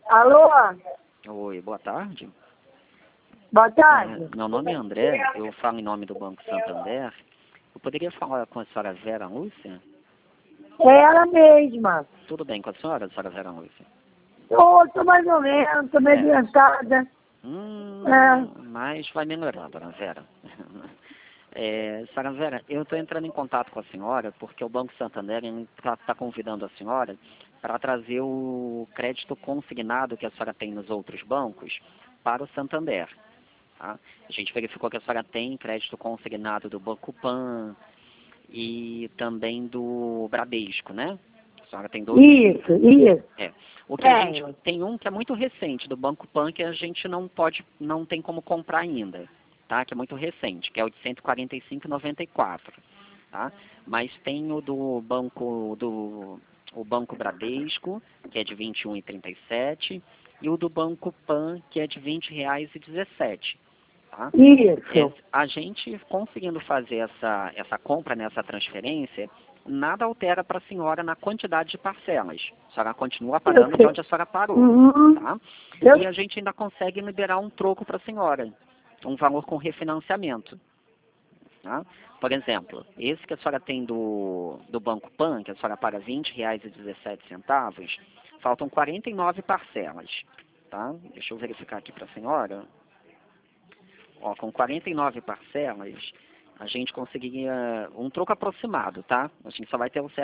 Alô? Oi, boa tarde. Boa tarde. Meu nome é André, eu falo em nome do Banco Santander. Eu poderia falar com a senhora Vera Lúcia? É ela mesma. Tudo bem com a senhora Vera Lúcia? Tô mais ou menos, tô meio adiantada. Mas vai melhorar, dona Vera. Senhora Vera, eu estou entrando em contato com a senhora porque o Banco Santander está convidando a senhora para trazer o crédito consignado que a senhora tem nos outros bancos para o Santander. Tá? A gente verificou que a senhora tem crédito consignado do Banco Pan e também do Bradesco, né? A senhora tem dois? Isso. O que a gente tem um que é muito recente do Banco Pan que a gente não tem como comprar ainda, tá? Que é muito recente, que é o de 145,94, tá? Mas tem o Banco Bradesco, que é de 21,37, e o do Banco Pan, que é de R$ 20,17. Tá? Isso. A gente conseguindo fazer essa compra, essa transferência, nada altera para a senhora na quantidade de parcelas. A senhora continua pagando de onde a senhora parou. Tá? E a gente ainda consegue liberar um troco para a senhora, um valor com refinanciamento. Tá? Por exemplo, esse que a senhora tem do Banco Pan, que a senhora paga R$ 20,17, faltam 49 parcelas. Tá? Deixa eu verificar aqui para a senhora. Ó, com 49 parcelas, a gente conseguiria um troco aproximado, tá? A gente só vai ter o